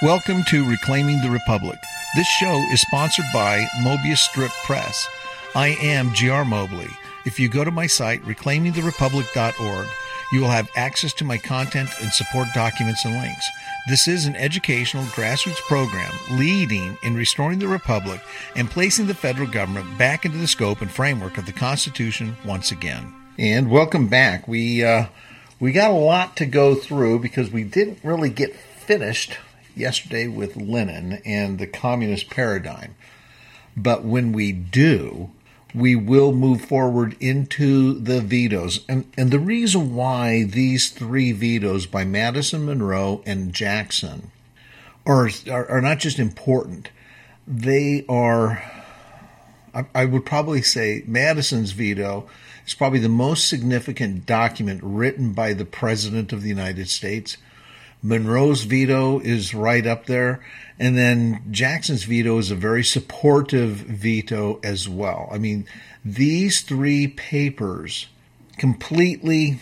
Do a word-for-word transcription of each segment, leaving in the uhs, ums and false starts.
Welcome to Reclaiming the Republic. This show is sponsored by Mobius Strip Press. I am G R Mobley. If you go to my site, reclaiming the republic dot org, you will have access to my content and support documents and links. This is an educational grassroots program leading in restoring the Republic and placing the federal government back into the scope and framework of the Constitution once again. And welcome back. We uh, we got a lot to go through because we didn't really get finished yesterday with Lenin and the communist paradigm. But when we do, we will move forward into the vetoes. And, and the reason why these three vetoes by Madison, Monroe, and Jackson are, are, are not just important, they are, I, I would probably say Madison's veto is probably the most significant document written by the President of the United States. Monroe's veto is right up there. And then Jackson's veto is a very supportive veto as well. I mean, these three papers completely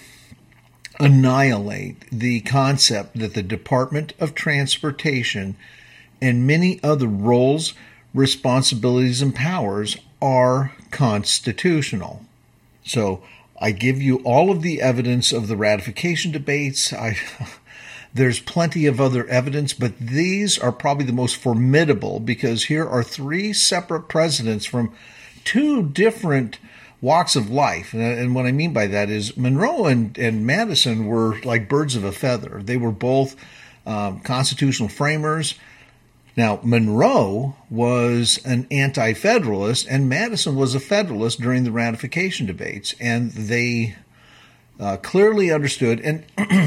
annihilate the concept that the Department of Transportation and many other roles, responsibilities, and powers are constitutional. So I give you all of the evidence of the ratification debates. I... There's plenty of other evidence, but these are probably the most formidable because here are three separate presidents from two different walks of life. And what I mean by that is Monroe and, and Madison were like birds of a feather. They were both um, constitutional framers. Now, Monroe was an anti-federalist, and Madison was a federalist during the ratification debates. And they uh, clearly understood, and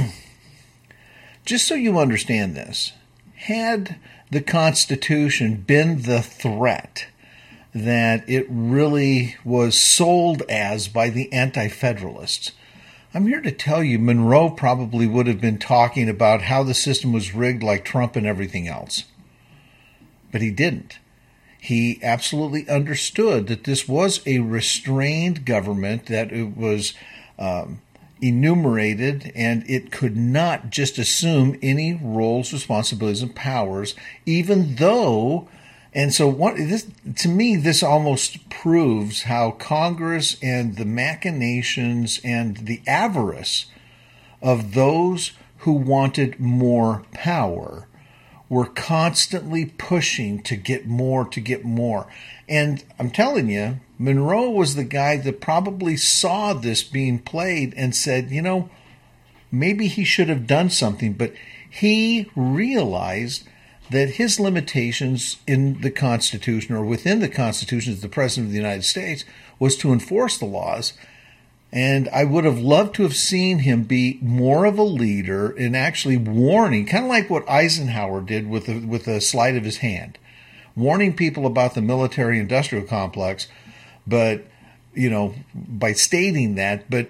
just so you understand this, had the Constitution been the threat that it really was sold as by the anti-federalists, I'm here to tell you Monroe probably would have been talking about how the system was rigged like Trump and everything else. But he didn't. He absolutely understood that this was a restrained government, that it was um, enumerated, and it could not just assume any roles, responsibilities, and powers, even though, and so what this to me, this almost proves how Congress and the machinations and the avarice of those who wanted more power were constantly pushing to get more, to get more. And I'm telling you, Monroe was the guy that probably saw this being played and said, you know, maybe he should have done something. But he realized that his limitations in the Constitution, or within the Constitution as the President of the United States, was to enforce the laws. And I would have loved to have seen him be more of a leader in actually warning, kind of like what Eisenhower did with the, with a sleight of his hand, warning people about the military-industrial complex, but, you know, by stating that, but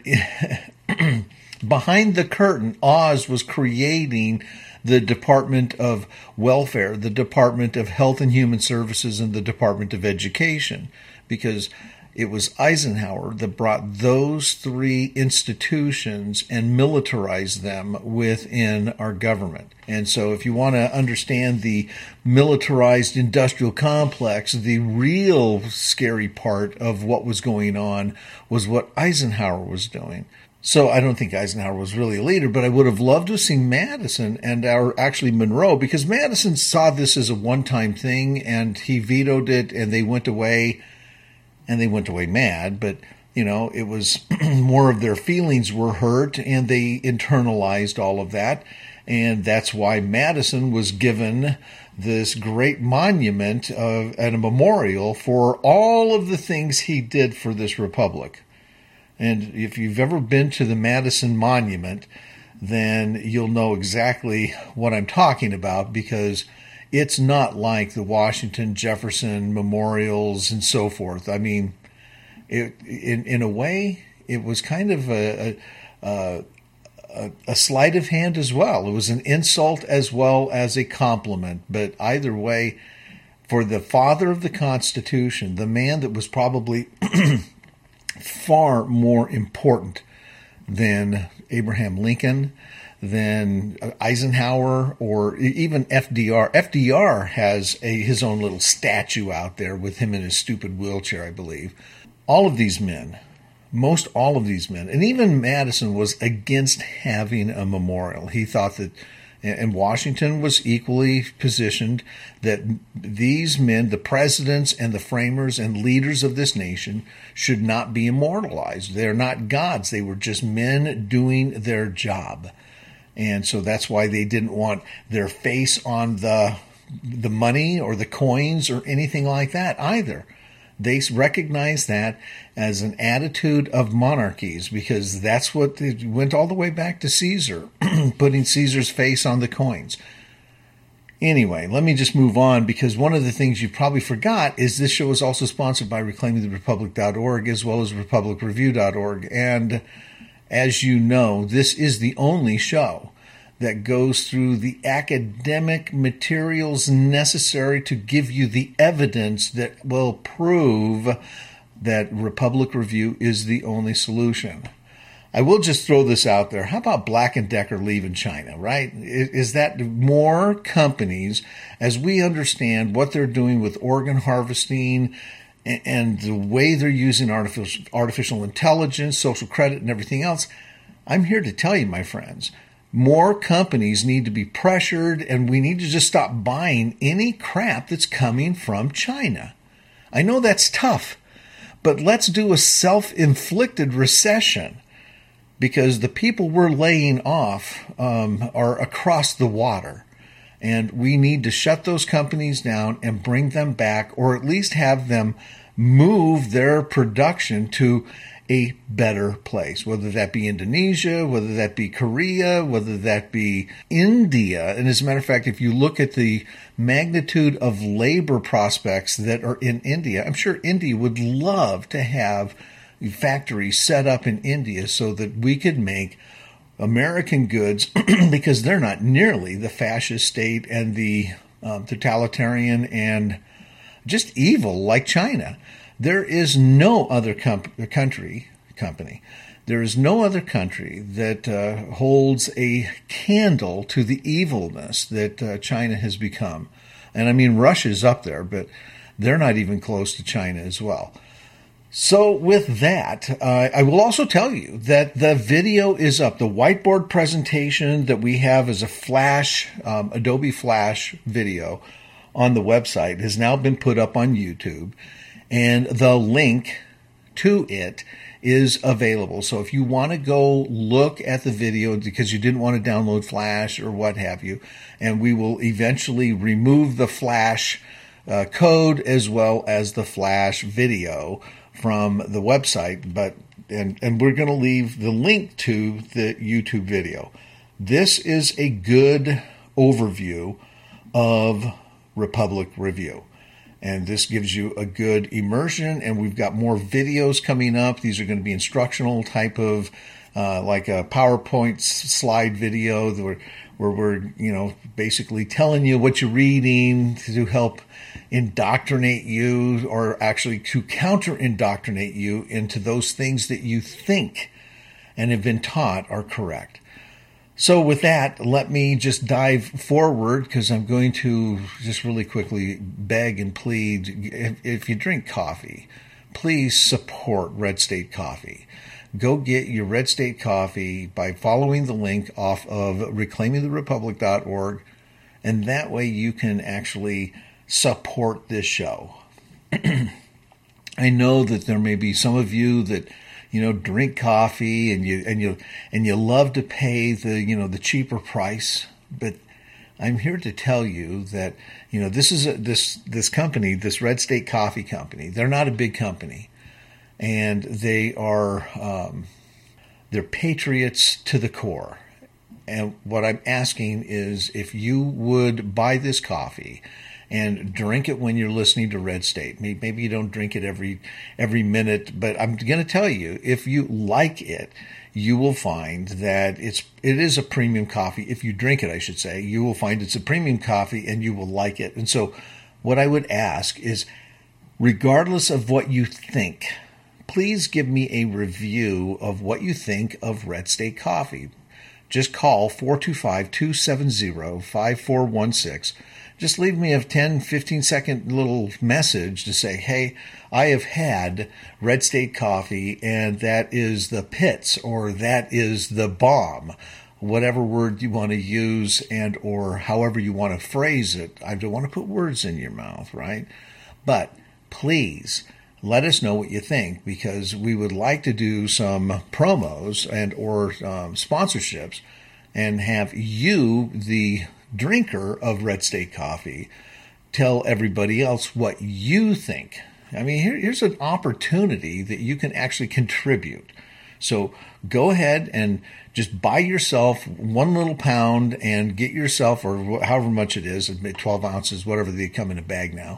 behind the curtain, Oz was creating the Department of Welfare, the Department of Health and Human Services, and the Department of Education, because it was Eisenhower that brought those three institutions and militarized them within our government. And so if you want to understand the militarized industrial complex, the real scary part of what was going on was what Eisenhower was doing. So I don't think Eisenhower was really a leader, but I would have loved to have seen Madison and our actually Monroe, because Madison saw this as a one-time thing and he vetoed it and they went away. And they went away mad, but, you know, it was more of their feelings were hurt and they internalized all of that. And that's why Madison was given this great monument of, and a memorial for all of the things he did for this republic. And if you've ever been to the Madison Monument, then you'll know exactly what I'm talking about, because it's not like the Washington, Jefferson memorials and so forth. I mean, it, in in a way, it was kind of a, a, a, a sleight of hand as well. It was an insult as well as a compliment. But either way, for the father of the Constitution, the man that was probably far more important than Abraham Lincoln, than Eisenhower, or even F D R. F D R has a, his own little statue out there with him in his stupid wheelchair, I believe. All of these men, most all of these men, and even Madison was against having a memorial. He thought that, and Washington was equally positioned, that these men, the presidents and the framers and leaders of this nation, should not be immortalized. They're not gods. They were just men doing their job. And so that's why they didn't want their face on the the money or the coins or anything like that either. They recognized that as an attitude of monarchies, because that's what it went all the way back to Caesar, putting Caesar's face on the coins. Anyway, let me just move on, because one of the things you probably forgot is this show is also sponsored by reclaiming the republic dot org as well as republic review dot org. And as you know, this is the only show that goes through the academic materials necessary to give you the evidence that will prove that Republic Review is the only solution. I will just throw this out there. How about Black and Decker leaving China, right? Is that more companies, as we understand what they're doing with organ harvesting and the way they're using artificial artificial intelligence, social credit, and everything else, I'm here to tell you, my friends, more companies need to be pressured, and we need to just stop buying any crap that's coming from China. I know that's tough, but let's do a self-inflicted recession, because the people we're laying off um, are across the water. And we need to shut those companies down and bring them back, or at least have them move their production to a better place, whether that be Indonesia, whether that be Korea, whether that be India. And as a matter of fact, if you look at the magnitude of labor prospects that are in India, I'm sure India would love to have factories set up in India so that we could make American goods, because they're not nearly the fascist state and the um, totalitarian and just evil like China. There is no other comp- country, company, there is no other country that uh, holds a candle to the evilness that uh, China has become. And I mean, Russia's up there, but they're not even close to China as well. So with that, uh, I will also tell you that the video is up. The whiteboard presentation that we have as a Flash, um, Adobe Flash video on the website has now been put up on YouTube, and the link to it is available. So if you want to go look at the video because you didn't want to download Flash or what have you, and we will eventually remove the Flash uh, code as well as the Flash video from the website, but and and we're going to leave the link to the YouTube video. This is a good overview of Republic Review, and this gives you a good immersion. And we've got more videos coming up. These are going to be instructional type of uh, like a PowerPoint slide video where, where we're you know basically telling you what you're reading to help indoctrinate you, or actually to counter indoctrinate you into those things that you think and have been taught are correct. So with that, let me just dive forward, because I'm going to just really quickly beg and plead. If, if you drink coffee, please support Red State Coffee. Go get your Red State Coffee by following the link off of reclaiming the republic dot org, and that way you can actually support this show. I know that there may be some of you that you know drink coffee and you and you and you love to pay the you know the cheaper price, but I'm here to tell you that you know this is a, this this company, this Red State Coffee Company. They're not a big company, and they are um, they're patriots to the core. And what I'm asking is if you would buy this coffee and drink it when you're listening to Red State. Maybe you don't drink it every every minute, but I'm going to tell you, if you like it, you will find that it's it is a premium coffee. If you drink it, I should say, you will find it's a premium coffee and you will like it. And so what I would ask is, regardless of what you think, please give me a review of what you think of Red State Coffee. Just call four two five, two seven zero, five four one six. Just leave me a ten, fifteen second little message to say, hey, I have had Red State Coffee, and that is the pits, or that is the bomb. Whatever word you want to use, and or however you want to phrase it. I don't want to put words in your mouth, right? But please let us know what you think, because we would like to do some promos and or um, sponsorships and have you, the drinker of Red State Coffee, tell everybody else what you think. I mean, here, here's an opportunity that you can actually contribute. So go ahead and just buy yourself one little pound and get yourself, or however much it is, twelve ounces, whatever they come in a bag now.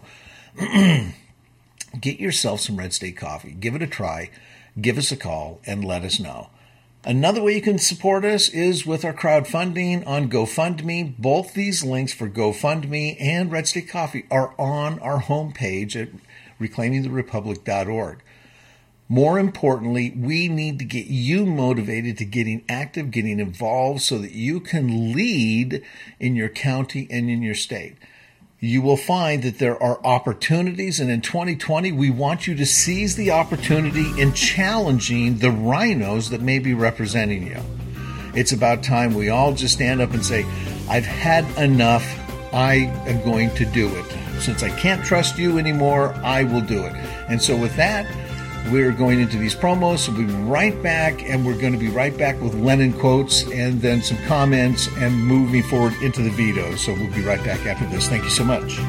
Get yourself some Red State Coffee. Give it a try. Give us a call and let us know. Another way you can support us is with our crowdfunding on GoFundMe. Both these links for GoFundMe and Red State Coffee are on our homepage at reclaiming the republic dot org. More importantly, we need to get you motivated to getting active, getting involved, so that you can lead in your county and in your state. You will find that there are opportunities, and in twenty twenty, we want you to seize the opportunity in challenging the rhinos that may be representing you. It's about time we all just stand up and say, I've had enough. I am going to do it. Since I can't trust you anymore, I will do it. And so with that, we're going into these promos, so we'll be right back, and we're going to be right back with Lenin quotes and then some comments and moving forward into the vetoes. So we'll be right back after this. Thank you so much.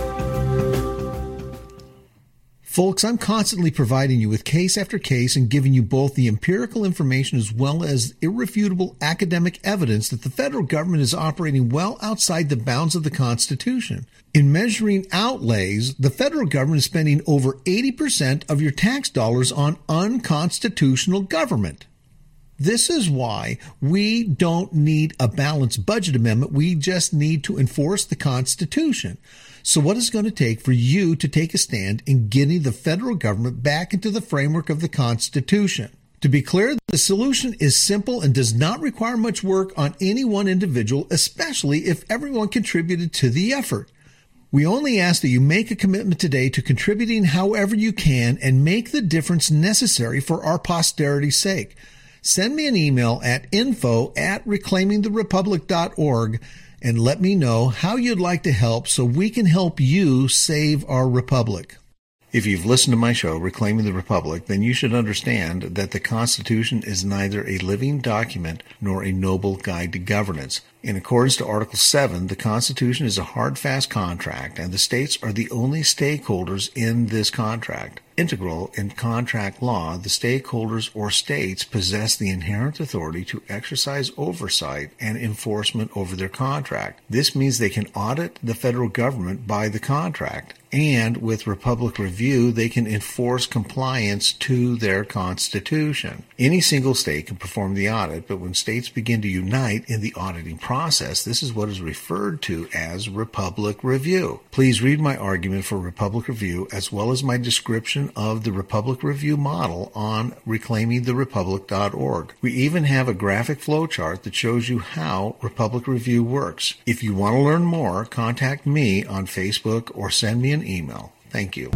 Folks, I'm constantly providing you with case after case and giving you both the empirical information as well as irrefutable academic evidence that the federal government is operating well outside the bounds of the Constitution. In measuring outlays, the federal government is spending over eighty percent of your tax dollars on unconstitutional government. This is why we don't need a balanced budget amendment. We just need to enforce the Constitution. So what is it going to take for you to take a stand in getting the federal government back into the framework of the Constitution? To be clear, the solution is simple and does not require much work on any one individual, especially if everyone contributed to the effort. We only ask that you make a commitment today to contributing however you can and make the difference necessary for our posterity's sake. Send me an email at info at reclaiming the republic dot org and let me know how you'd like to help so we can help you save our republic. If you've listened to my show, Reclaiming the Republic, then you should understand that the Constitution is neither a living document nor a noble guide to governance. In accordance to Article seven, the Constitution is a hard, fast contract, and the states are the only stakeholders in this contract. Integral in contract law, the stakeholders or states possess the inherent authority to exercise oversight and enforcement over their contract. This means they can audit the federal government by the contract, and with Republic Review, they can enforce compliance to their Constitution. Any single state can perform the audit, but when states begin to unite in the auditing process, this is what is referred to as Republic Review. Please read my argument for Republic Review as well as my description of the Republic Review model on reclaiming the republic dot org. We even have a graphic flowchart that shows you how Republic Review works. If you want to learn more, contact me on Facebook or send me an email. Thank you.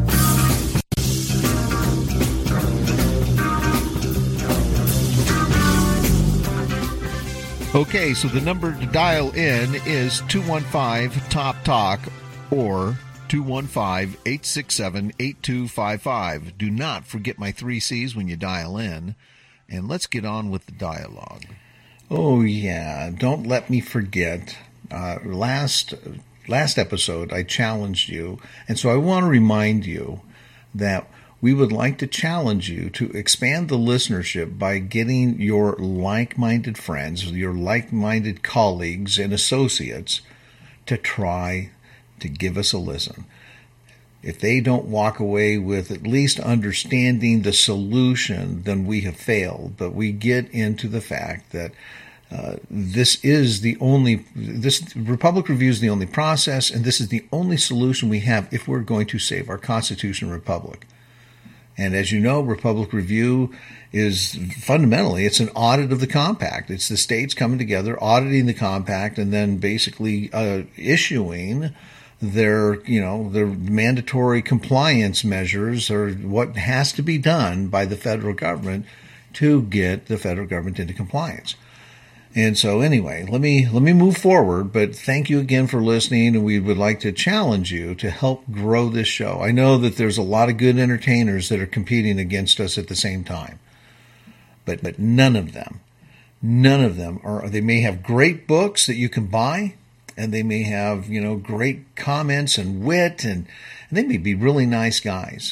Okay, so the number to dial in is two one five top talk or two one five, eight six seven, eight two five five. Do not forget my three C's when you dial in, and let's get on with the dialogue. Oh, yeah. Don't let me forget. Uh, last last episode, I challenged you, and so I want to remind you that we would like to challenge you to expand the listenership by getting your like-minded friends, your like-minded colleagues and associates to try to give us a listen. If they don't walk away with at least understanding the solution, then we have failed. But we get into the fact that uh, this is the only, this Republic Review is the only process, and this is the only solution we have if we're going to save our Constitution and Republic. And as you know, Republic Review is fundamentally, it's an audit of the compact. It's the states coming together, auditing the compact, and then basically uh, issuing their, you know, their mandatory compliance measures, or what has to be done by the federal government to get the federal government into compliance. And so anyway, let me let me move forward, but thank you again for listening, and we would like to challenge you to help grow this show. I know that there's a lot of good entertainers that are competing against us at the same time, but but none of them, none of them are, they may have great books that you can buy, and they may have, you know, great comments and wit, and, and they may be really nice guys,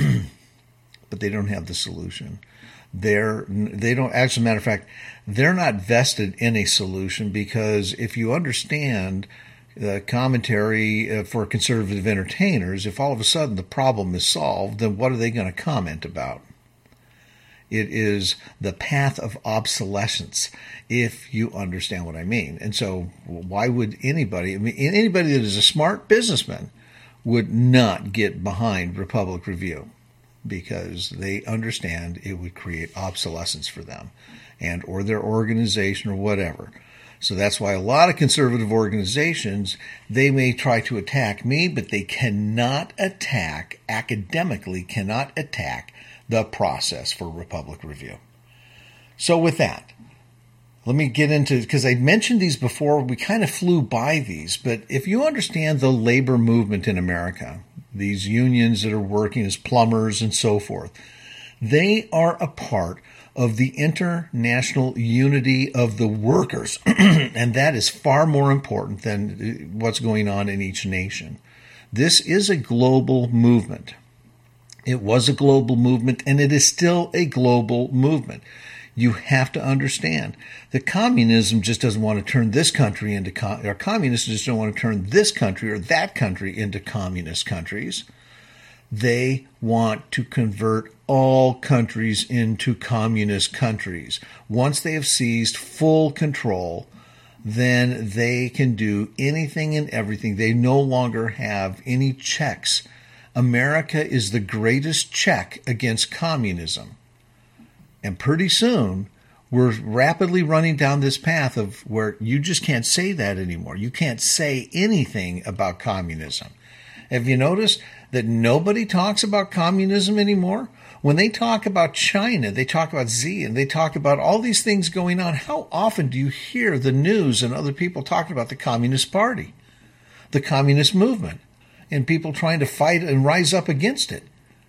but they don't have the solution. They're, they don't, as a matter of fact, they're not vested in a solution, because if you understand the commentary for conservative entertainers, if all of a sudden the problem is solved, then what are they going to comment about? It is the path of obsolescence, if you understand what I mean. And so why would anybody, I mean, anybody that is a smart businessman would not get behind Republic Review, because they understand it would create obsolescence for them and or their organization or whatever. So that's why a lot of conservative organizations, they may try to attack me, but they cannot attack, academically cannot attack the process for Republic Review. So with that, let me get into, because I mentioned these before, we kind of flew by these, but if you understand the labor movement in America, these unions that are working as plumbers and so forth, they are a part of the international unity of the workers. And that is far more important than what's going on in each nation. This is a global movement. It was a global movement, and it is still a global movement. You have to understand that communism just doesn't want to turn this country into, com- or communists just don't want to turn this country or that country into communist countries. They want to convert all countries into communist countries. Once they have seized full control, then they can do anything and everything. They no longer have any checks. America is the greatest check against communism. And pretty soon, we're rapidly running down this path of where you just can't say that anymore. You can't say anything about communism. Have you noticed that nobody talks about communism anymore? When they talk about China, they talk about Xi, and they talk about all these things going on. How often do you hear the news and other people talking about the Communist Party, the communist movement, and people trying to fight and rise up against it?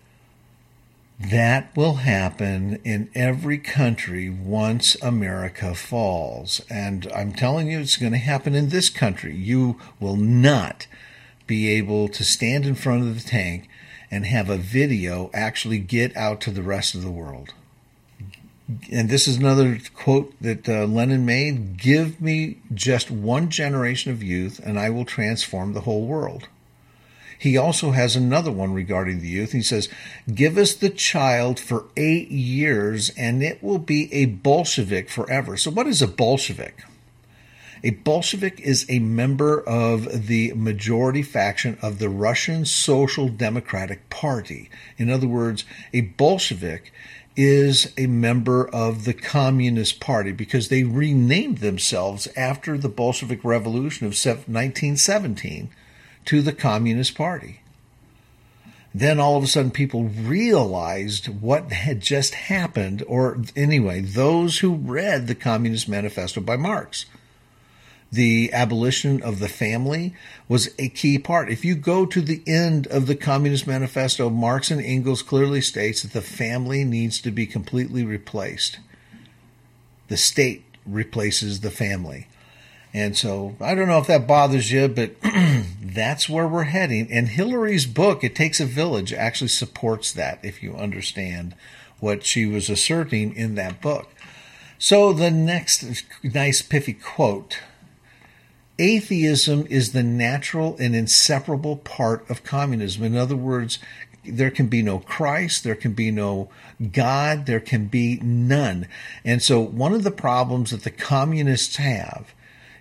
That will happen in every country once America falls. And I'm telling you, it's going to happen in this country. You will not be able to stand in front of the tank and have a video actually get out to the rest of the world. And this is another quote that uh, Lenin made: "Give me just one generation of youth and I will transform the whole world." He also has another one regarding the youth. He says, "Give us the child for eight years and it will be a Bolshevik forever." So what is a Bolshevik? A Bolshevik is a member of the majority faction of the Russian Social Democratic Party. In other words, a Bolshevik is a member of the Communist Party, because they renamed themselves after the Bolshevik Revolution of nineteen seventeen to the Communist Party. Then all of a sudden people realized what had just happened, or anyway, those who read the Communist Manifesto by Marx. The abolition of the family was a key part. If you go to the end of the Communist Manifesto, Marx and Engels clearly states that the family needs to be completely replaced. The state replaces the family. And so I don't know if that bothers you, but that's where we're heading. And Hillary's book, It Takes a Village, actually supports that, if you understand what she was asserting in that book. So the next nice pithy quote: "Atheism is the natural and inseparable part of communism." In other words, there can be no Christ, there can be no God, there can be none. And so one of the problems that the communists have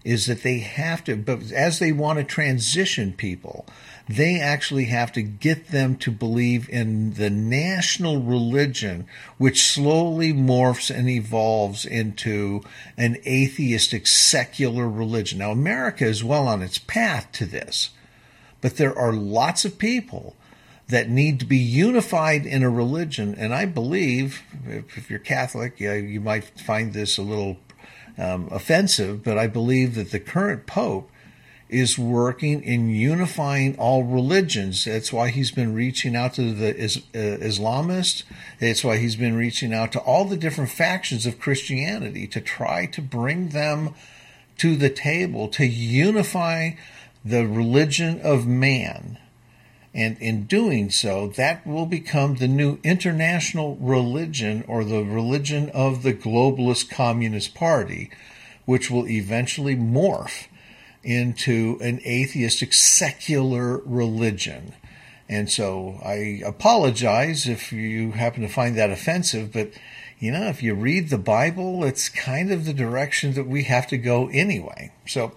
is that they have to, but as they want to transition people, they actually have to get them to believe in the national religion, which slowly morphs and evolves into an atheistic secular religion. Now, America is well on its path to this, but there are lots of people that need to be unified in a religion. And I believe, if you're Catholic, yeah, you might find this a little um, offensive, but I believe that the current Pope is working in unifying all religions. That's why he's been reaching out to the is, uh, Islamists. It's why he's been reaching out to all the different factions of Christianity to try to bring them to the table, to unify the religion of man. And in doing so, that will become the new international religion, or the religion of the globalist Communist Party, which will eventually morph into an atheistic secular religion. And so I apologize if you happen to find that offensive, but you know, if you read the Bible, it's kind of the direction that we have to go anyway. So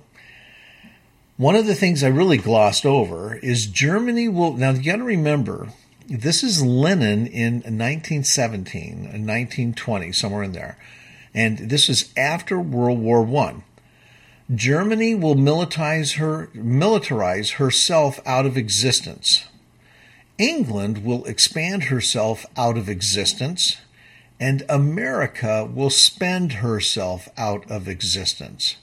one of the things I really glossed over is Germany will, now you got to remember, this is Lenin in nineteen seventeen, nineteen twenty, somewhere in there. And this is after World War One. Germany will militarize her, militarize herself out of existence. England will expand herself out of existence. And America will spend herself out of existence.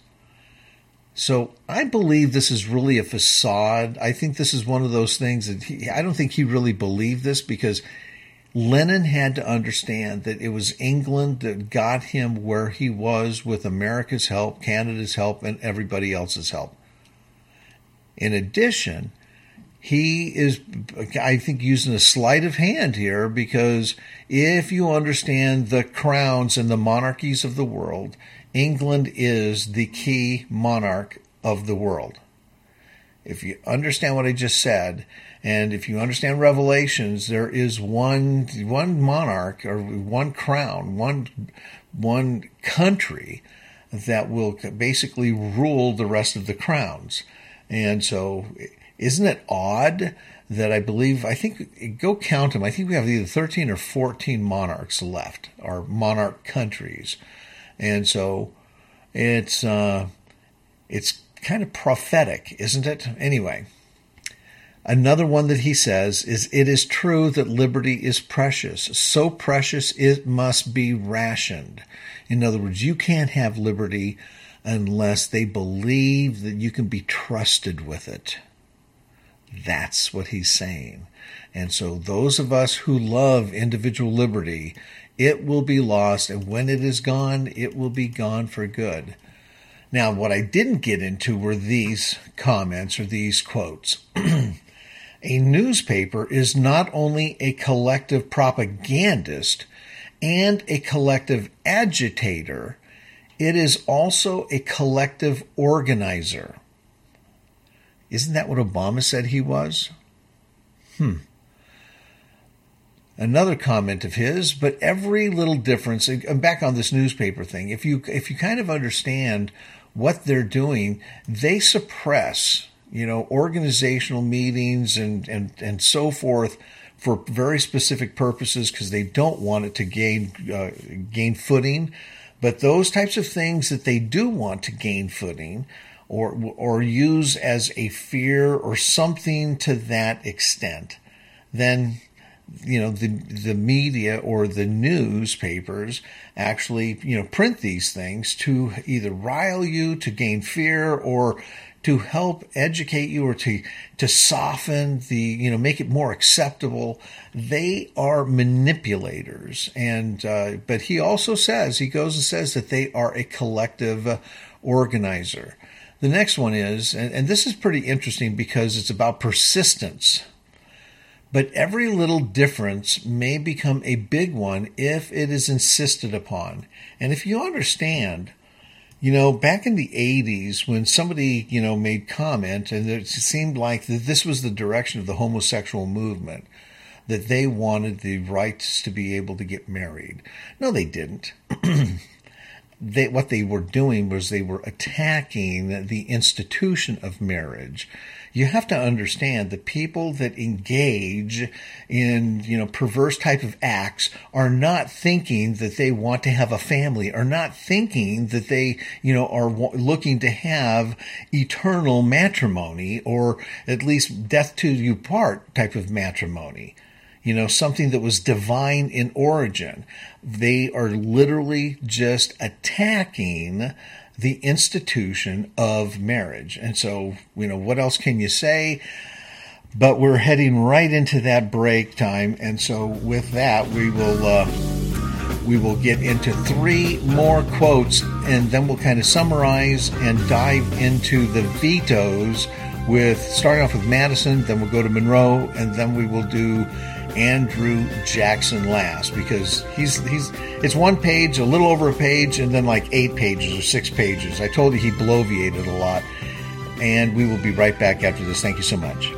So I believe this is really a facade. I think this is one of those things that he, I don't think he really believed this, because Lenin had to understand that it was England that got him where he was with America's help, Canada's help, and everybody else's help. In addition, he is, I think, using a sleight of hand here, because if you understand the crowns and the monarchies of the world, England is the key monarch of the world. If you understand what I just said, and if you understand Revelations, there is one one monarch, or one crown, one one country that will basically rule the rest of the crowns. And so, isn't it odd that I believe, I think, go count them, I think we have either thirteen or fourteen monarchs left, or monarch countries. And so it's uh, it's kind of prophetic, isn't it? Anyway, another one that he says is, it is true that liberty is precious. So precious it must be rationed. In other words, you can't have liberty unless they believe that you can be trusted with it. That's what he's saying. And so those of us who love individual liberty, it will be lost, and when it is gone, it will be gone for good. Now, what I didn't get into were these comments or these quotes. A newspaper is not only a collective propagandist and a collective agitator, it is also a collective organizer. Isn't that what Obama said he was? Hmm. Another comment of his, but every little difference, I'm back on this newspaper thing, if you if you kind of understand what they're doing, they suppress, you know, organizational meetings and, and, and so forth for very specific purposes, because they don't want it to gain uh, gain footing. But those types of things that they do want to gain footing, or or use as a fear or something to that extent, then, you know, the the media or the newspapers actually, you know, print these things to either rile you, to gain fear, or to help educate you, or to to soften the, you know, make it more acceptable. They are manipulators. And uh, but he also says, he goes and says that they are a collective uh, organizer. The next one is, and, and this is pretty interesting because it's about persistence. But every little difference may become a big one if it is insisted upon. And if you understand, you know, back in the eighties, when somebody, you know, made comment, and it seemed like that this was the direction of the homosexual movement, that they wanted the rights to be able to get married. No, they didn't. they, what they were doing was they were attacking the institution of marriage. You have to understand the people that engage in, you know, perverse type of acts are not thinking that they want to have a family, are not thinking that they, you know, are looking to have eternal matrimony, or at least death to you part type of matrimony. You know, something that was divine in origin. They are literally just attacking the institution of marriage. And so, you know, what else can you say? But we're heading right into that break time. And so with that, we will, uh, we will get into three more quotes, and then we'll kind of summarize and dive into the vetoes with starting off with Madison, then we'll go to Monroe, and then we will do Andrew Jackson last, because he's he's it's one page, a little over a page, and then like eight pages or six pages. I told you he bloviated a lot, and we will be right back after this. Thank you so much.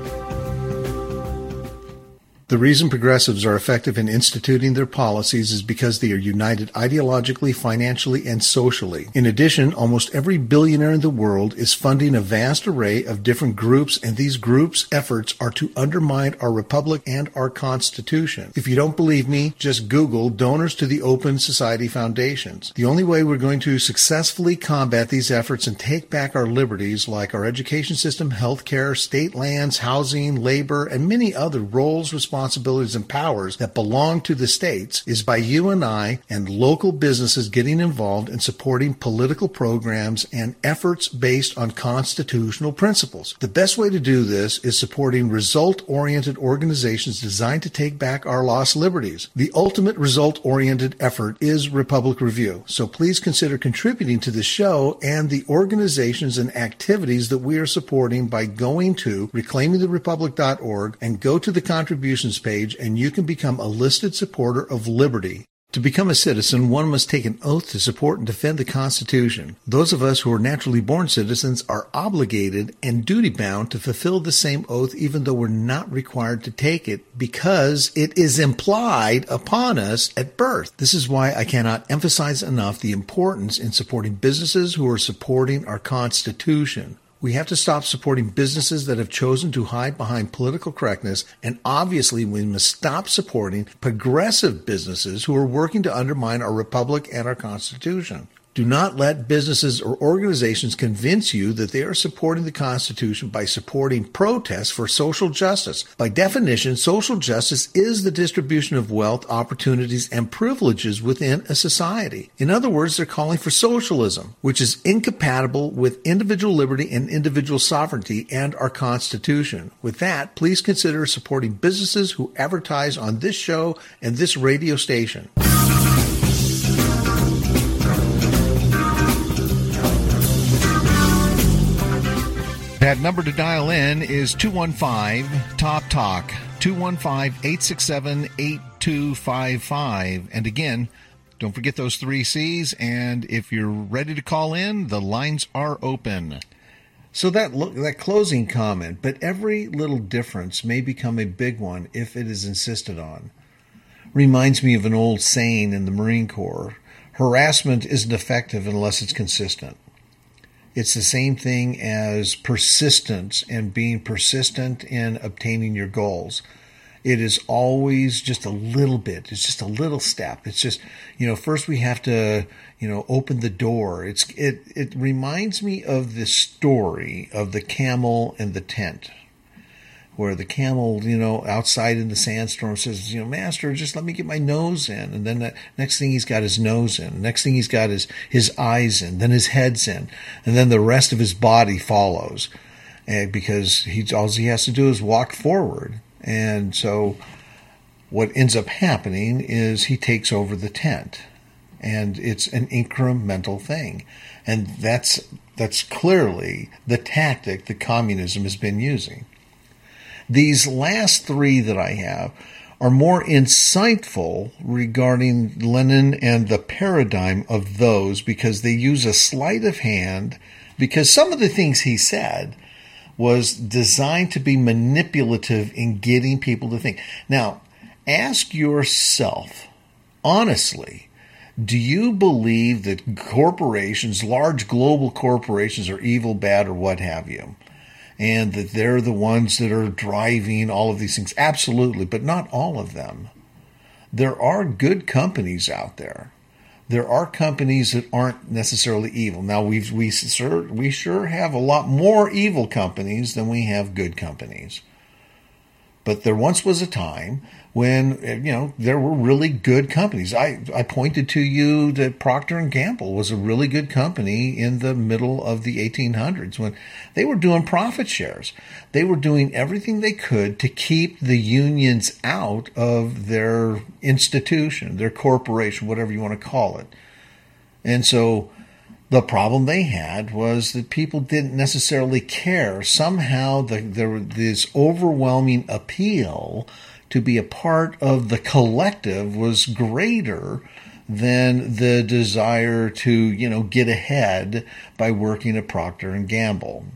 The reason progressives are effective in instituting their policies is because they are united ideologically, financially, and socially. In addition, almost every billionaire in the world is funding a vast array of different groups, and these groups' efforts are to undermine our republic and our Constitution. If you don't believe me, just Google donors to the Open Society Foundations. The only way we're going to successfully combat these efforts and take back our liberties, like our education system, healthcare, state lands, housing, labor, and many other roles, responsibilities, responsibilities and powers that belong to the states, is by you and I and local businesses getting involved in supporting political programs and efforts based on constitutional principles. The best way to do this is supporting result-oriented organizations designed to take back our lost liberties. The ultimate result-oriented effort is Republic Review, so please consider contributing to the show and the organizations and activities that we are supporting by going to reclaiming the republic dot org and go to the contributions page, and you can become a listed supporter of liberty. To become a citizen, one must take an oath to support and defend the Constitution. Those of us who are naturally born citizens are obligated and duty-bound to fulfill the same oath, even though we're not required to take it, because it is implied upon us at birth. This is why I cannot emphasize enough the importance in supporting businesses who are supporting our Constitution. We have to stop supporting businesses that have chosen to hide behind political correctness, and obviously we must stop supporting progressive businesses who are working to undermine our republic and our Constitution. Do not let businesses or organizations convince you that they are supporting the Constitution by supporting protests for social justice. By definition, social justice is the distribution of wealth, opportunities, and privileges within a society. In other words, they're calling for socialism, which is incompatible with individual liberty and individual sovereignty and our Constitution. With that, please consider supporting businesses who advertise on this show and this radio station. That number to dial in is two one five, T O P, TALK, two one five, eight six seven, eight two five five. And again, don't forget those three C's, and if you're ready to call in, the lines are open. So that look, that closing comment, but every little difference may become a big one if it is insisted on. Reminds me of an old saying in the Marine Corps: harassment isn't effective unless it's consistent. It's the same thing as persistence and being persistent in obtaining your goals. It is always just a little bit. It's just a little step. It's just, you know, first we have to, you know, open the door. It's it it reminds me of the story of the camel and the tent, where the camel, you know, outside in the sandstorm says, you know, Master, just let me get my nose in. And then the next thing he's got his nose in. The next thing he's got is his eyes in. Then his head's in. And then the rest of his body follows. And because he, all he has to do is walk forward. And so what ends up happening is he takes over the tent. And it's an incremental thing. And that's that's clearly the tactic that communism has been using. These last three that I have are more insightful regarding Lenin and the paradigm of those, because they use a sleight of hand, because some of the things he said was designed to be manipulative in getting people to think. Now, ask yourself, honestly, Do you believe that corporations, large global corporations, are evil, bad, or what have you? And that they're the ones that are driving all of these things? Absolutely, but not all of them. There are good companies out there. There are companies that aren't necessarily evil. Now, we've, we, sure, we sure have a lot more evil companies than we have good companies. But there once was a time when, you know, there were really good companies. I, I pointed to you that Procter and Gamble was a really good company in the middle of the eighteen hundreds when they were doing profit shares. They were doing everything they could to keep the unions out of their institution, their corporation, whatever you want to call it. And so the problem they had was that people didn't necessarily care. Somehow the, there was this overwhelming appeal to be a part of the collective was greater than the desire to, you know, get ahead by working at Procter and Gamble.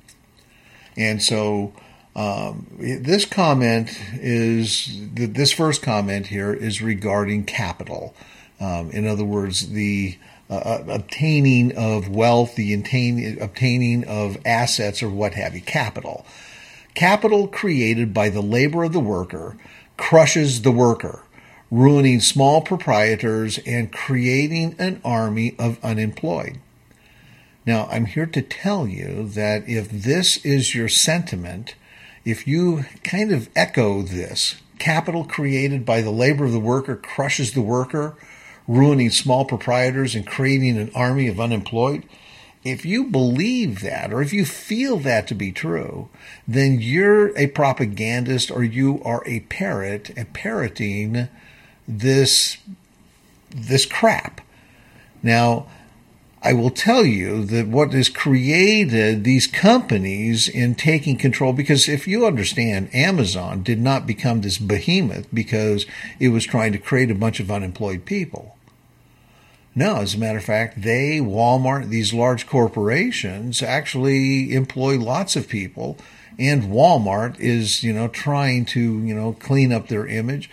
And so um, this comment is, this first comment here is regarding capital. Um, in other words, the Uh, obtaining of wealth, the obtain, obtaining of assets or what have you, capital. Capital created by the labor of the worker crushes the worker, ruining small proprietors and creating an army of unemployed. Now, I'm here to tell you that if this is your sentiment, if you kind of echo this, capital created by the labor of the worker crushes the worker, ruining small proprietors and creating an army of unemployed, if you believe that, or if you feel that to be true, then you're a propagandist or you are a parrot and parroting this, this crap. Now, I will tell you that what has created these companies in taking control, because if you understand, Amazon did not become this behemoth because it was trying to create a bunch of unemployed people. No, as a matter of fact, they, Walmart, these large corporations actually employ lots of people, and Walmart is, you know, trying to, you know, clean up their image.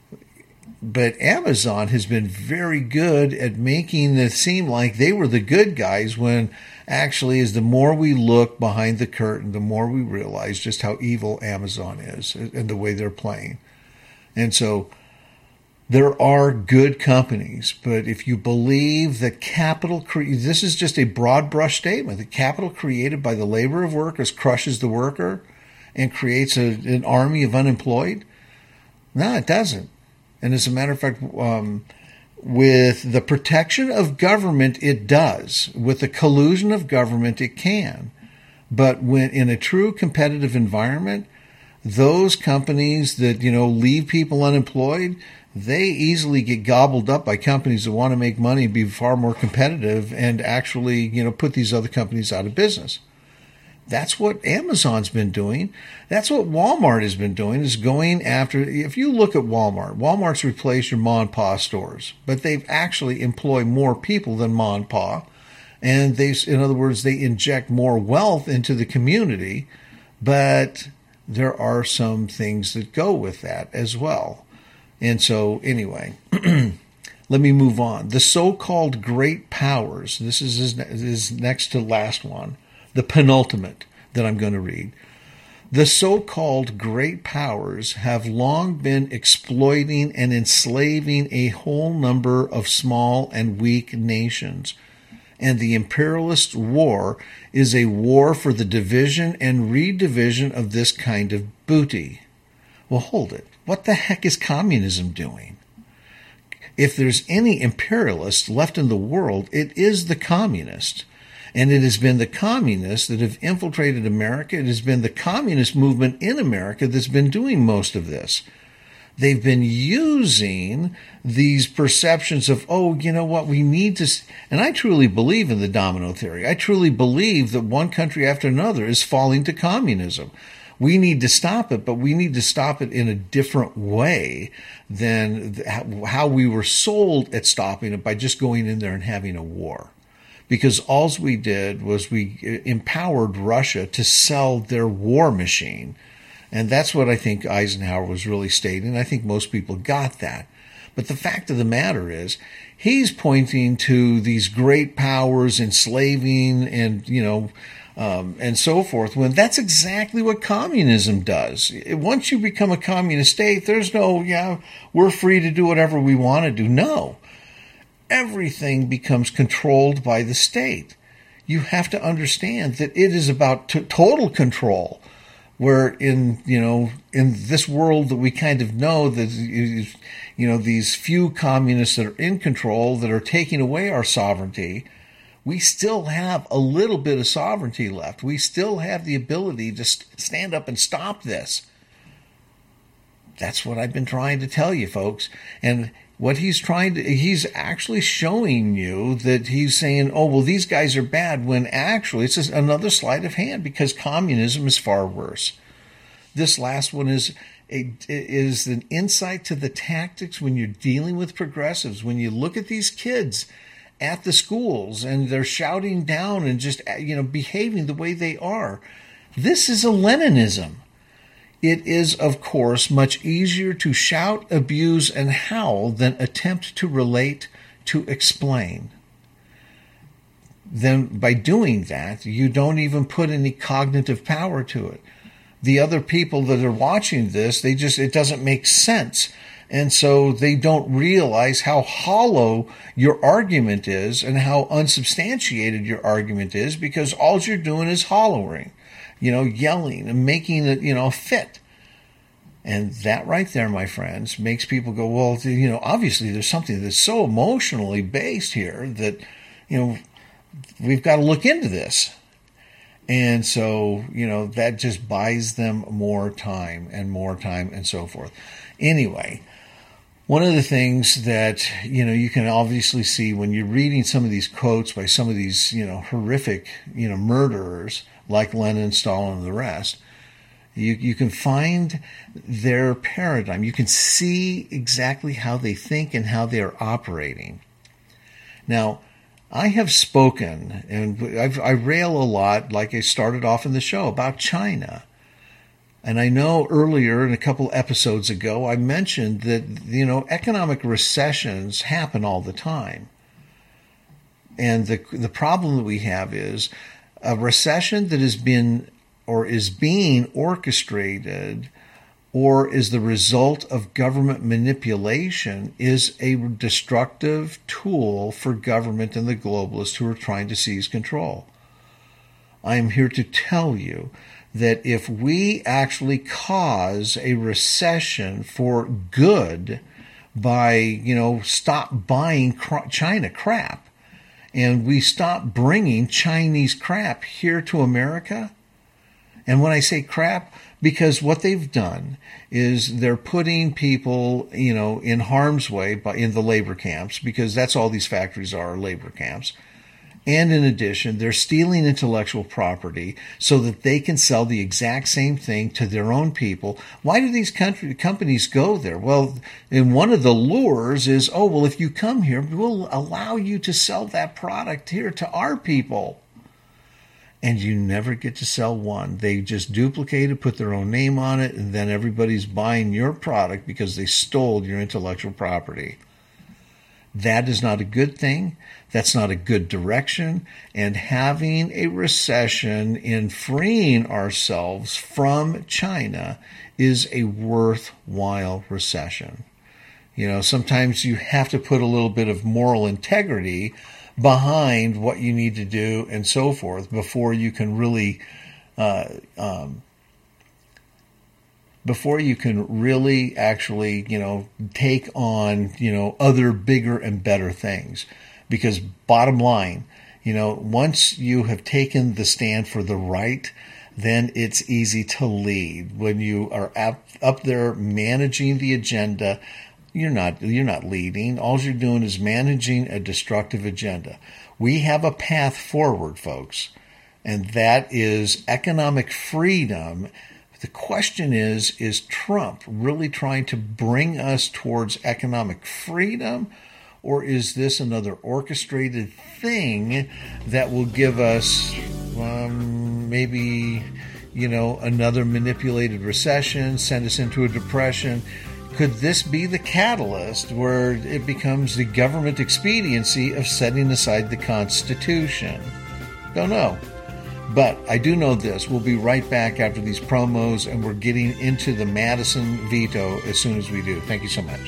But Amazon has been very good at making it seem like they were the good guys when actually, as the more we look behind the curtain, the more we realize just how evil Amazon is and the way they're playing. And so there are good companies, but if you believe that capital, cre- this is just a broad brush statement, that capital created by the labor of workers crushes the worker and creates a, an army of unemployed, no, it doesn't. And as a matter of fact, um, with the protection of government, it does. With the collusion of government, it can. But when in a true competitive environment, those companies that, you know, leave people unemployed, they easily get gobbled up by companies that want to make money and be far more competitive and actually, you know, put these other companies out of business. That's what Amazon's been doing. That's what Walmart has been doing, is going after, if you look at Walmart, Walmart's replaced your ma and pa stores, but they've actually employed more people than ma and pa. And they, in other words, they inject more wealth into the community, but there are some things that go with that as well. And so anyway, let me move on. The so-called great powers, this is his, his next to last one, the penultimate that I'm going to read. The so-called great powers have long been exploiting and enslaving a whole number of small and weak nations. And the imperialist war is a war for the division and redivision of this kind of booty. Well, hold it. What the heck is communism doing? If there's any imperialist left in the world, it is the communist. And it has been the communists that have infiltrated America. It has been the communist movement in America that's been doing most of this. They've been using these perceptions of, oh, you know what, we need to, and I truly believe in the domino theory. I truly believe that one country after another is falling to communism. We need to stop it, but we need to stop it in a different way than how we were sold at stopping it by just going in there and having a war. Because all we did was we empowered Russia to sell their war machine. And that's what I think Eisenhower was really stating. I think most people got that. But the fact of the matter is, he's pointing to these great powers enslaving and, you know, um, and so forth, when that's exactly what communism does. Once you become a communist state, there's no, yeah, we're free to do whatever we want to do. No. Everything becomes controlled by the state. You have to understand that it is about t- total control. Where in, you know, in this world that we kind of know that, you know, these few communists that are in control, that are taking away our sovereignty, we still have a little bit of sovereignty left. We still have the ability to st- stand up and stop this. That's what I've been trying to tell you, folks. And what he's trying to, he's actually showing you that he's saying, oh, well, these guys are bad, when actually it's just another sleight of hand, because communism is far worse. This last one is a, is an insight to the tactics when you're dealing with progressives. When you look at these kids at the schools and they're shouting down and just, you know, behaving the way they are, this is a Leninism. It is, of course, much easier to shout, abuse, and howl than attempt to relate, to explain. Then by doing that, you don't even put any cognitive power to it. The other people that are watching this, they just, it doesn't make sense. And so they don't realize how hollow your argument is and how unsubstantiated your argument is, because all you're doing is hollering, you know, yelling and making it, you know, fit. And that right there, my friends, makes people go, well, you know, obviously there's something that's so emotionally based here that, you know, we've got to look into this. And so, you know, that just buys them more time and more time and so forth. Anyway, one of the things that, you know, you can obviously see when you're reading some of these quotes by some of these, you know, horrific, you know, murderers like Lenin, Stalin, and the rest, you you can find their paradigm. You can see exactly how they think and how they are operating. Now, I have spoken, and I've, I rail a lot, like I started off in the show, about China. And I know earlier, in a couple episodes ago, I mentioned that, you know, economic recessions happen all the time. And the the problem that we have is a recession that has been or is being orchestrated or is the result of government manipulation is a destructive tool for government and the globalists who are trying to seize control. I am here to tell you that if we actually cause a recession for good by, you know, stop buying China crap and we stop bringing Chinese crap here to America, and when I say crap, because what they've done is they're putting people, you know, in harm's way by, in the labor camps, because that's all these factories are, labor camps. And in addition, they're stealing intellectual property so that they can sell the exact same thing to their own people. Why do these country, companies go there? Well, and one of the lures is, oh, well, if you come here, we'll allow you to sell that product here to our people. And you never get to sell one. They just duplicate it, put their own name on it, and then everybody's buying your product because they stole your intellectual property. That is not a good thing. That's not a good direction. And having a recession in freeing ourselves from China is a worthwhile recession. You know, sometimes you have to put a little bit of moral integrity behind what you need to do and so forth before you can really uh, um, before you can really actually, you know, take on, you know, other bigger and better things. Because bottom line, you know, once you have taken the stand for the right, then it's easy to lead. When you are up, up there managing the agenda, You're not you're not leading. All you're doing is managing a destructive agenda. We have a path forward, folks, and that is economic freedom. The question is, is Trump really trying to bring us towards economic freedom, or is this another orchestrated thing that will give us um, maybe, you know, another manipulated recession, send us into a depression, Could this be the catalyst where it becomes the government expediency of setting aside the Constitution? Don't know. But I do know this. We'll be right back after these promos, and we're getting into the Madison veto as soon as we do. Thank you so much.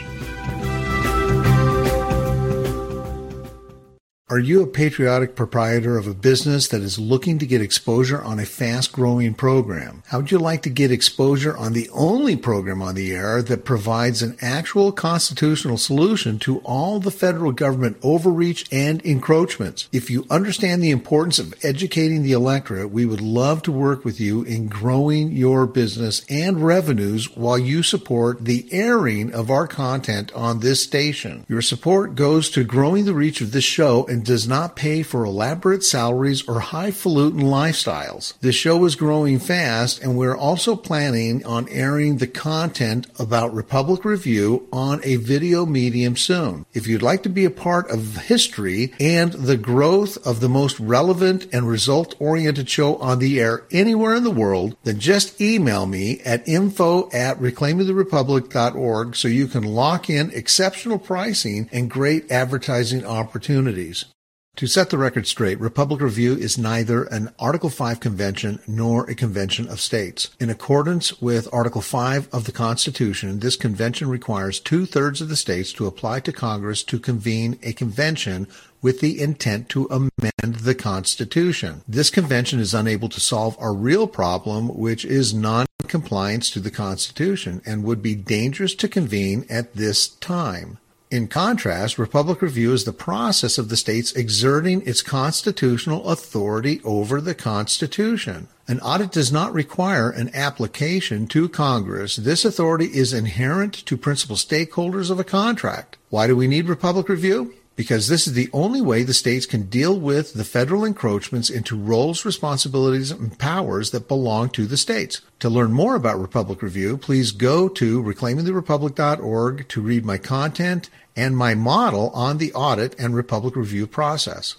Are you a patriotic proprietor of a business that is looking to get exposure on a fast-growing program? How would you like to get exposure on the only program on the air that provides an actual constitutional solution to all the federal government overreach and encroachments? If you understand the importance of educating the electorate, we would love to work with you in growing your business and revenues while you support the airing of our content on this station. Your support goes to growing the reach of this show and does not pay for elaborate salaries or highfalutin lifestyles. This show is growing fast, and we're also planning on airing the content about Republic Review on a video medium soon. If you'd like to be a part of history and the growth of the most relevant and result-oriented show on the air anywhere in the world, then just email me at info at reclaiming the republic dot org so you can lock in exceptional pricing and great advertising opportunities. To set the record straight, Republic Review is neither an Article five convention nor a convention of states. In accordance with Article five of the Constitution, this convention requires two-thirds of the states to apply to Congress to convene a convention with the intent to amend the Constitution. This convention is unable to solve our real problem, which is non-compliance to the Constitution, and would be dangerous to convene at this time. In contrast, Republic Review is the process of the states exerting its constitutional authority over the Constitution. An audit does not require an application to Congress. This authority is inherent to principal stakeholders of a contract. Why do we need Republic Review? Because this is the only way the states can deal with the federal encroachments into roles, responsibilities, and powers that belong to the states. To learn more about Republic Review, please go to reclaiming the republic dot org to read my content and my model on the audit and Republic Review process.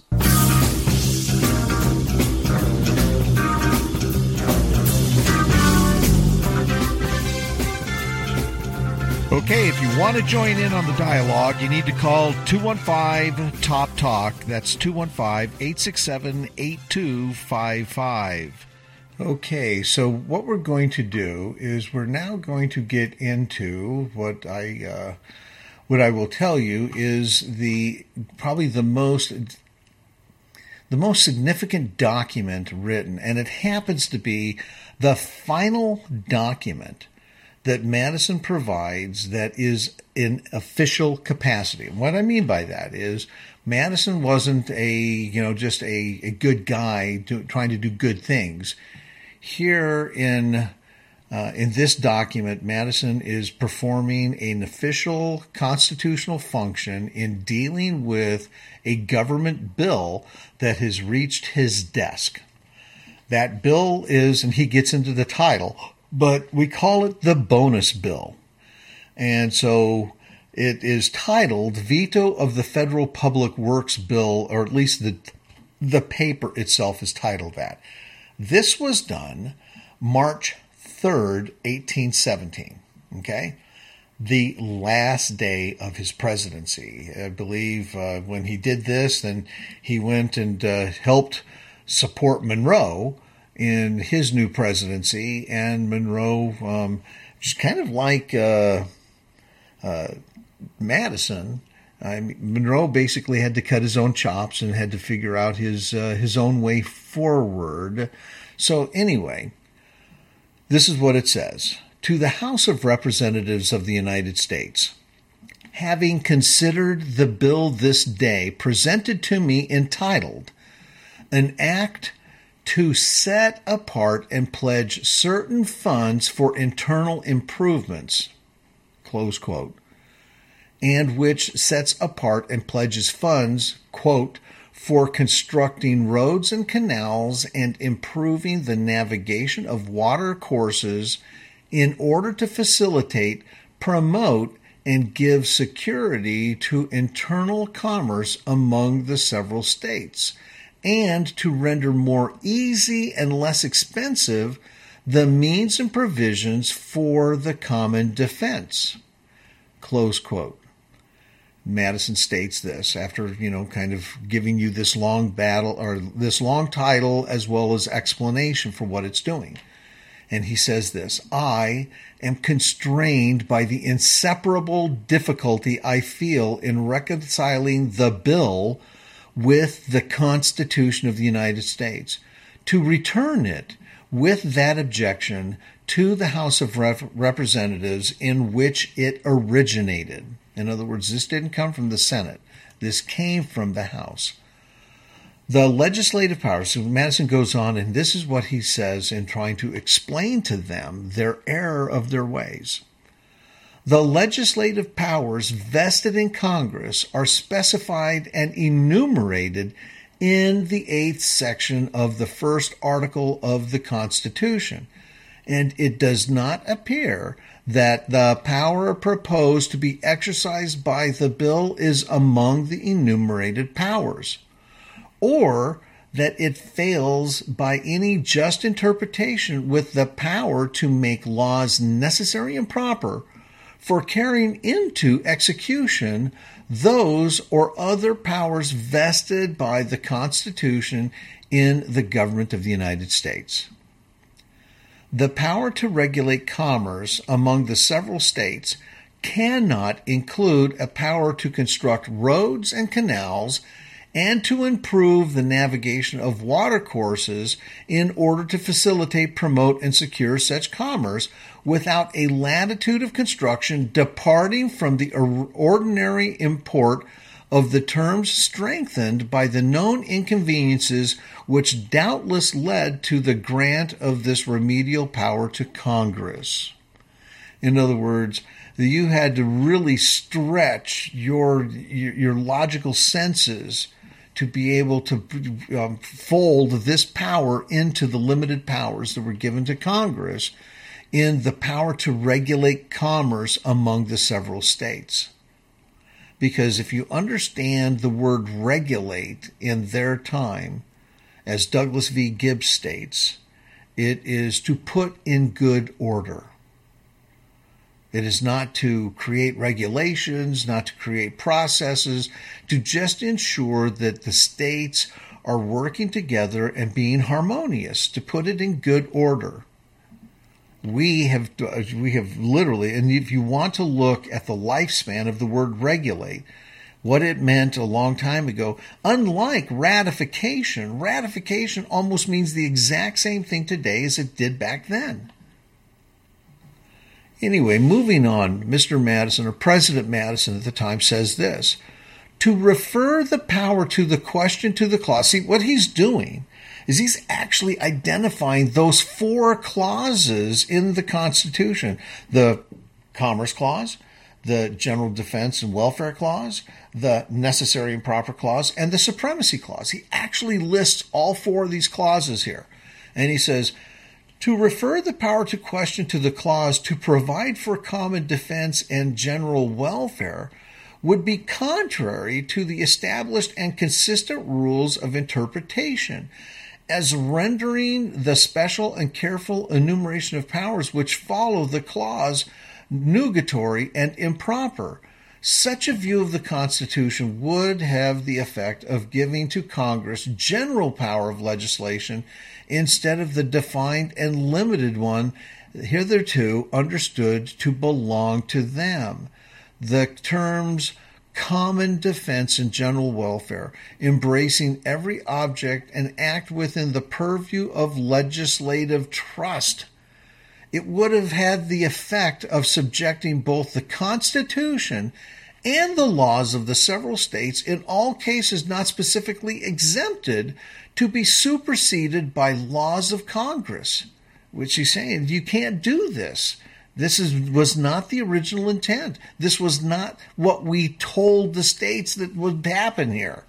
Okay, if you want to join in on the dialogue, you need to call two one five, T O P, TALK. That's two one five, eight six seven, eight two five five. Okay, so what we're going to do is we're now going to get into what I uh, what I will tell you is the probably the most the most significant document written, and it happens to be the final document that Madison provides that is in official capacity. And what I mean by that is Madison wasn't a, you know, just a, a good guy do, trying to do good things. Here in uh, in this document, Madison is performing an official constitutional function in dealing with a government bill that has reached his desk. That bill is, and he gets into the title, but we call it the bonus bill. And so it is titled Veto of the Federal Public Works Bill, or at least the the paper itself is titled that. This was done March third, eighteen seventeen, okay? The last day of his presidency. I believe uh, when he did this, then he went and uh, helped support Monroe in his new presidency, and Monroe, um, just kind of like uh, uh, Madison, I mean, Monroe basically had to cut his own chops and had to figure out his uh, his own way forward. So anyway, this is what it says. To the House of Representatives of the United States, having considered the bill this day presented to me entitled, An Act to set apart and pledge certain funds for internal improvements, close quote, and which sets apart and pledges funds, quote, for constructing roads and canals and improving the navigation of water courses in order to facilitate, promote, and give security to internal commerce among the several states, and to render more easy and less expensive the means and provisions for the common defense. Close quote. Madison states this after, you know, kind of giving you this long battle or this long title as well as explanation for what it's doing. And he says this: I am constrained by the inseparable difficulty I feel in reconciling the bill with the Constitution of the United States, to return it with that objection to the House of Rep- Representatives in which it originated. In other words, this didn't come from the Senate. This came from the House. The legislative powers, so Madison goes on, and this is what he says in trying to explain to them their error of their ways. The legislative powers vested in Congress are specified and enumerated in the eighth section of the first article of the Constitution, and it does not appear that the power proposed to be exercised by the bill is among the enumerated powers, or that it fails by any just interpretation with the power to make laws necessary and proper for carrying into execution those or other powers vested by the Constitution in the government of the United States. The power to regulate commerce among the several states cannot include a power to construct roads and canals and to improve the navigation of watercourses in order to facilitate, promote, and secure such commerce without a latitude of construction departing from the ordinary import of the terms, strengthened by the known inconveniences which doubtless led to the grant of this remedial power to Congress. In other words, you had to really stretch your your, your logical senses to be able to um, fold this power into the limited powers that were given to Congress in the power to regulate commerce among the several states. Because if you understand the word regulate in their time, as Douglas V. Gibbs states, it is to put in good order. It is not to create regulations, not to create processes, to just ensure that the states are working together and being harmonious, to put it in good order. We have we have literally, and if you want to look at the lifespan of the word regulate, what it meant a long time ago, unlike ratification, ratification almost means the exact same thing today as it did back then. Anyway, moving on, Mister Madison, or President Madison at the time, says this: to refer the power to the question to the clause. See, what he's doing is he's actually identifying those four clauses in the Constitution: the Commerce Clause, the General Defense and Welfare Clause, the Necessary and Proper Clause, and the Supremacy Clause. He actually lists all four of these clauses here. And he says, to refer the power to question to the clause to provide for common defense and general welfare would be contrary to the established and consistent rules of interpretation, as rendering the special and careful enumeration of powers which follow the clause nugatory and improper. Such a view of the Constitution would have the effect of giving to Congress general power of legislation instead of the defined and limited one hitherto understood to belong to them. The terms common defense and general welfare, embracing every object and act within the purview of legislative trust. It would have had the effect of subjecting both the Constitution and the laws of the several states, in all cases not specifically exempted, to be superseded by laws of Congress, which he's saying you can't do this. This is, was not the original intent. This was not what we told the states that would happen here.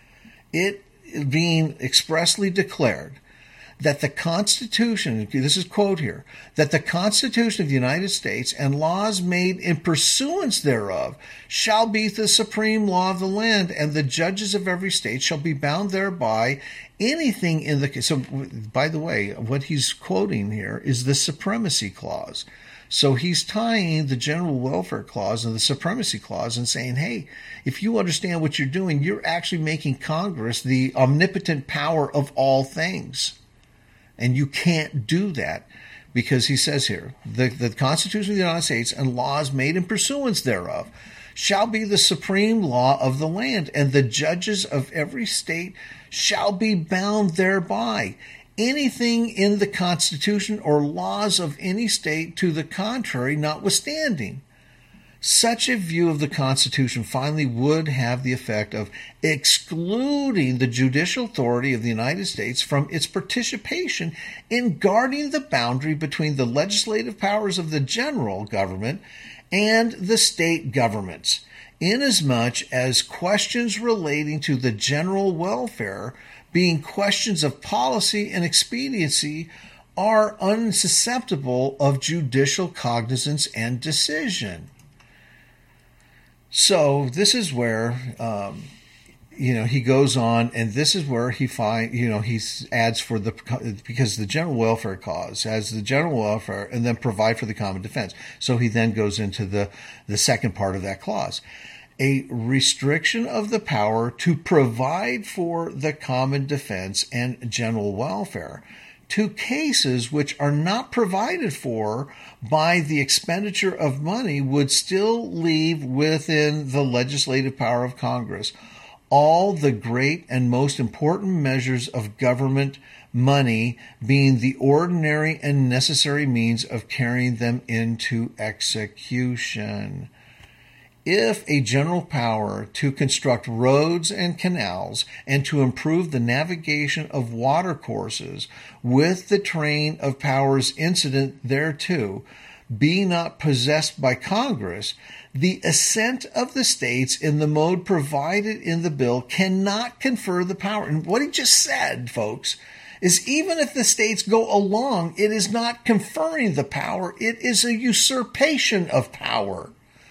It being expressly declared that the Constitution, this is quote here, that the Constitution of the United States and laws made in pursuance thereof shall be the supreme law of the land, and the judges of every state shall be bound thereby. Anything in the, so by the way, what he's quoting here is the Supremacy Clause. So he's tying the general welfare clause and the supremacy clause and saying, hey, if you understand what you're doing, you're actually making Congress the omnipotent power of all things. And you can't do that because he says here, the, the Constitution of the United States and laws made in pursuance thereof shall be the supreme law of the land, and the judges of every state shall be bound thereby. Anything in the Constitution or laws of any state to the contrary notwithstanding. Such a view of the Constitution finally would have the effect of excluding the judicial authority of the United States from its participation in guarding the boundary between the legislative powers of the general government and the state governments, inasmuch as questions relating to the general welfare, being questions of policy and expediency, are unsusceptible of judicial cognizance and decision. So this is where, um, you know, he goes on, and this is where he find, you know, he adds for the, because the general welfare clause has the general welfare and then provide for the common defense. So he then goes into the, the second part of that clause. A restriction of the power to provide for the common defense and general welfare to cases which are not provided for by the expenditure of money would still leave within the legislative power of Congress all the great and most important measures of government money, being the ordinary and necessary means of carrying them into execution. If a general power to construct roads and canals and to improve the navigation of water courses with the train of powers incident thereto be not possessed by Congress, the assent of the states in the mode provided in the bill cannot confer the power. And what he just said, folks, is even if the states go along, it is not conferring the power. It is a usurpation of power.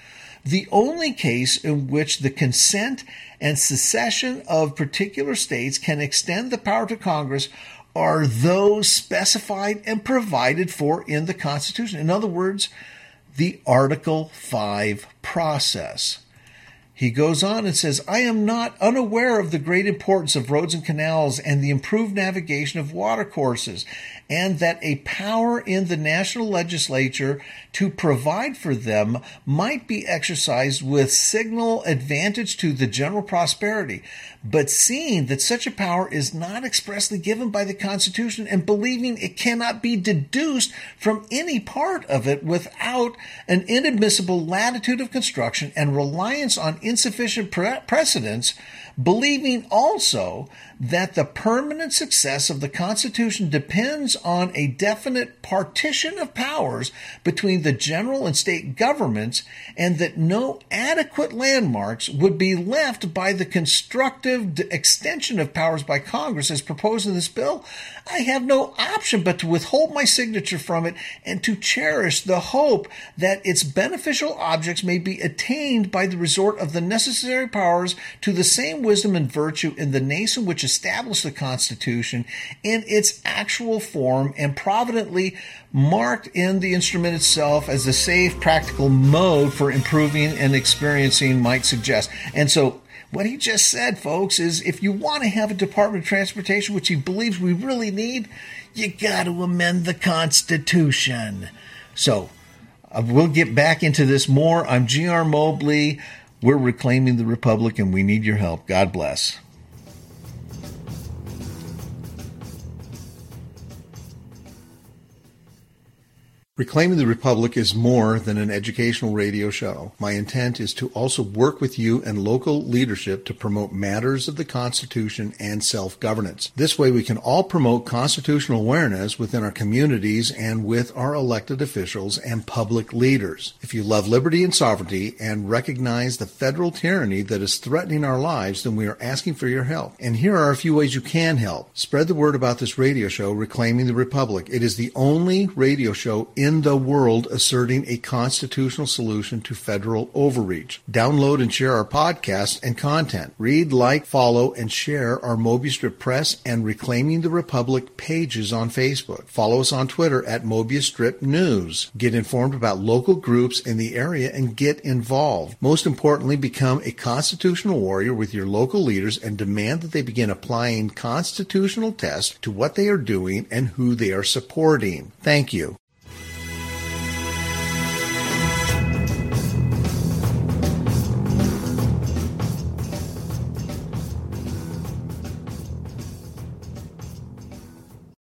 The only case in which the consent and secession of particular states can extend the power to Congress are those specified and provided for in the Constitution. In other words, the Article five process. He goes on and says, I am not unaware of the great importance of roads and canals and the improved navigation of water courses, and that a power in the national legislature to provide for them might be exercised with signal advantage to the general prosperity. But seeing that such a power is not expressly given by the Constitution, and believing it cannot be deduced from any part of it without an inadmissible latitude of construction and reliance on insufficient pre- precedents, believing also that the permanent success of the Constitution depends on a definite partition of powers between the general and state governments, and that no adequate landmarks would be left by the constructive extension of powers by Congress as proposed in this bill, I have no option but to withhold my signature from it and to cherish the hope that its beneficial objects may be attained by the resort of the necessary powers to the same wisdom and virtue in the nation which established the Constitution in its actual form and providently marked in the instrument itself as the safe, practical mode for improving and experiencing might suggest. And so what he just said, folks, is if you want to have a Department of Transportation, which he believes we really need, you got to amend the Constitution. So uh, we'll get back into this more. I'm G R Mobley. We're reclaiming the Republic, and we need your help. God bless. Reclaiming the Republic is more than an educational radio show. My intent is to also work with you and local leadership to promote matters of the Constitution and self-governance. This way we can all promote constitutional awareness within our communities and with our elected officials and public leaders. If you love liberty and sovereignty and recognize the federal tyranny that is threatening our lives, then we are asking for your help. And here are a few ways you can help. Spread the word about this radio show, Reclaiming the Republic. It is the only radio show in in the world asserting a constitutional solution to federal overreach. Download and share our podcast and content. Read, like, follow, and share our Mobius Strip Press and Reclaiming the Republic pages on Facebook. Follow us on Twitter at Mobius Strip News. Get informed about local groups in the area and get involved. Most importantly, become a constitutional warrior with your local leaders and demand that they begin applying constitutional tests to what they are doing and who they are supporting. Thank you.